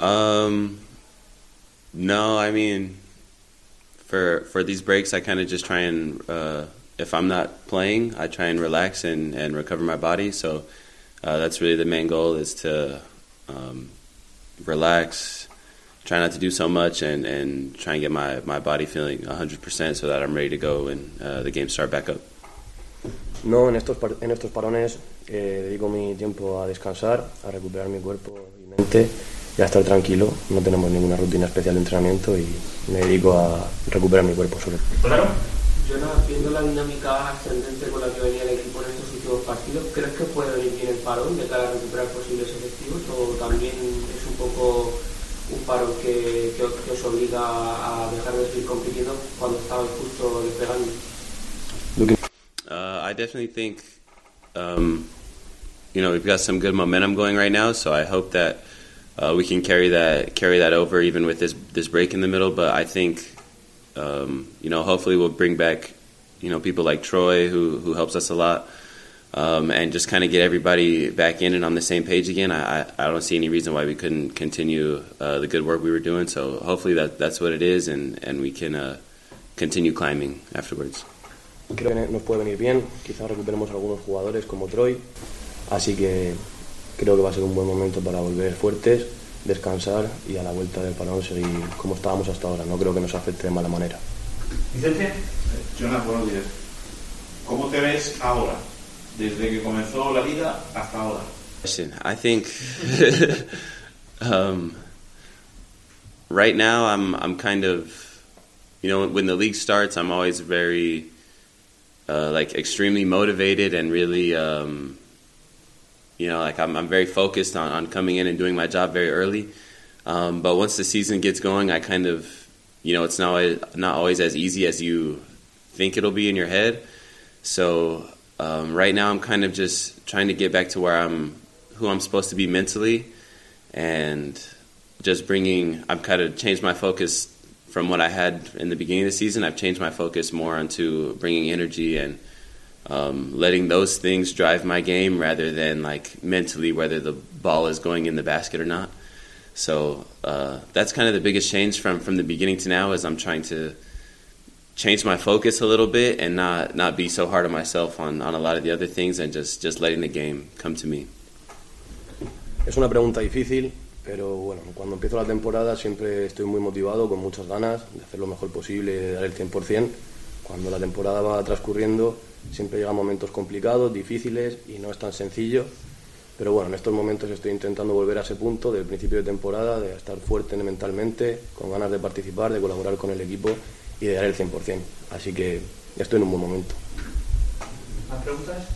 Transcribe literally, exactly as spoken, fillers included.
Um, no, I mean, for for these breaks, I kind of just try and, uh, if I'm not playing, I try and relax and, and recover my body. So uh, that's really the main goal, is to um, relax, try not to do so much, and, and try and get my, my body feeling one hundred percent so that I'm ready to go when uh, the games start back up. No, en estos, par- en estos parones eh, dedico mi tiempo a descansar, a recuperar mi cuerpo y mente y a estar tranquilo. No tenemos ninguna rutina especial de entrenamiento y me dedico a recuperar mi cuerpo sobre todo. Claro. Jonas, viendo la dinámica ascendente con la que venía el equipo en estos últimos partidos, ¿crees que puede venir bien el parón de cara a recuperar posibles efectivos, o también es un poco un parón que, que, que os obliga a dejar de seguir compitiendo cuando estabais justo despegando? Uh, I definitely think, um, you know, we've got some good momentum going right now, so I hope that uh, we can carry that carry that over even with this this break in the middle. But I think, um, you know, hopefully we'll bring back, you know, people like Troy, who who helps us a lot, um, and just kind of get everybody back in and on the same page again. I I don't see any reason why we couldn't continue uh, the good work we were doing. So hopefully that that's what it is, and and we can uh, continue climbing afterwards. Creo que nos puede venir bien, quizás recuperemos algunos jugadores como Troy, así que creo que va a ser un buen momento para volver fuertes, descansar y a la vuelta del parón seguir como estábamos hasta ahora. No creo que nos afecte de mala manera. Vicente. Jonas, buenos días. ¿Cómo te ves ahora, desde que comenzó la liga hasta ahora? I think um, right now I'm I'm kind of, you know, when the league starts, I'm always very Uh, like extremely motivated and really, um, you know, like I'm, I'm very focused on, on coming in and doing my job very early. Um, but once the season gets going, I kind of, you know, it's not always, not always as easy as you think it'll be in your head. So um, right now I'm kind of just trying to get back to where I'm, who I'm supposed to be mentally, and just bringing, I've kind of changed my focus from what I had in the beginning of the season. I've changed my focus more onto bringing energy and um, letting those things drive my game rather than like mentally whether the ball is going in the basket or not. So uh, that's kind of the biggest change from, from the beginning to now, is I'm trying to change my focus a little bit and not, not be so hard on myself on, on a lot of the other things, and just, just letting the game come to me. Es una pregunta difícil, pero bueno, cuando empiezo la temporada siempre estoy muy motivado, con muchas ganas de hacer lo mejor posible, de dar el cien por ciento. Cuando la temporada va transcurriendo siempre llegan momentos complicados, difíciles, y no es tan sencillo. Pero bueno, en estos momentos estoy intentando volver a ese punto del principio de temporada, de estar fuerte mentalmente, con ganas de participar, de colaborar con el equipo y de dar el cien por ciento. Así que ya estoy en un buen momento. ¿Más preguntas?